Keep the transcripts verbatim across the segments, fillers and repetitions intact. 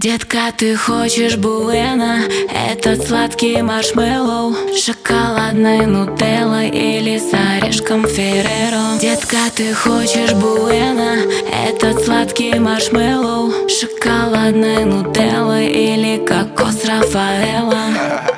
Детка, ты хочешь буэна? Этот сладкий маршмеллоу, шоколадной нутеллой или с орешком Ферреро. Детка, ты хочешь буэна? Этот сладкий маршмеллоу, шоколадной нутеллой или кокос Рафаэлло.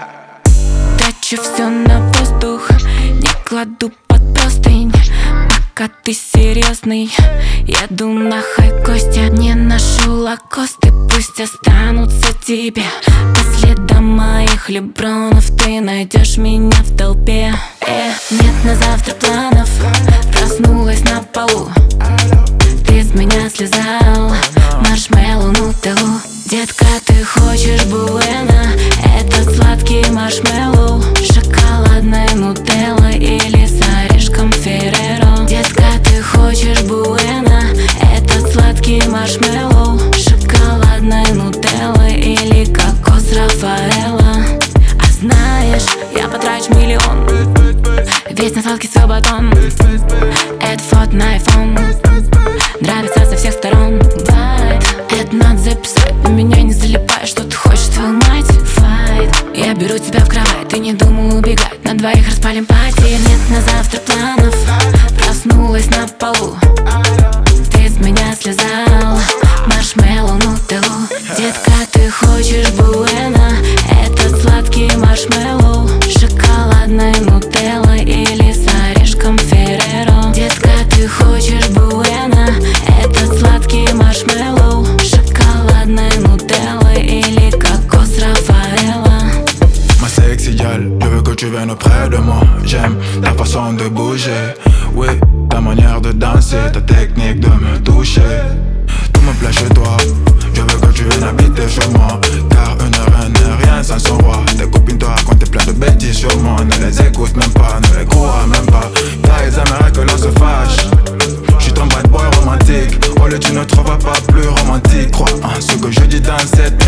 Трачу все на воздух, не кладу под простынь. Пока ты серьезный, еду на хай-косте. Не ношу лакосты, пусть останутся тебе. По следам моих лебронов ты найдешь меня в толпе. э, Нет на завтра планов, проснулась на полу. Ты с меня слезал маршмеллоу, нутеллу. Детка, ты хочешь буэна? Этот сладкий маршмеллоу, шоколадной нутеллой или с орешком Ферреро. Детка, ты хочешь буэна? Этот сладкий маршмеллоу, шоколадной нутеллой или кокос Рафаэлло. А знаешь, я потрачу миллион весь на сладкий свой батон. Это фото на айфон, нравится со всех сторон. Вайт, это надо записать, на меня не залипай. Что ты хочешь, твою мать? Файт, я беру тебя в кровать, ты не думай убегать. На двоих распалим пати. Нет на завтра планов, проснулась на полу. Ты с меня слезал маршмеллоу, нутеллу. Детка, ты хочешь буэна? Этот сладкий маршмеллоу, шоколадной нутеллой или с орешком Ферреро. Детка, ты хочешь буэна? Этот сладкий маршмеллоу, шоколадной nutella или кокos Рафаэлло. Ma sexy gal, je veux que tu viennes auprès de moi. J'aime ta façon de bouger, oui, ta manière de danser, ta technique de me toucher. Tout me plaît chez toi, je veux que tu viennes habiter chez moi. Car une reine n'est rien sans son roi. Tes copines te racontent plein de bêtises sur moi. Ne les écoute même pas, ne les crois même pas. Car ils aimeraient que l'on se fâche. J'suis ton bad boy romantique, oh le tu ne trouveras pas plus romantique. Crois en ce que je dis dans cette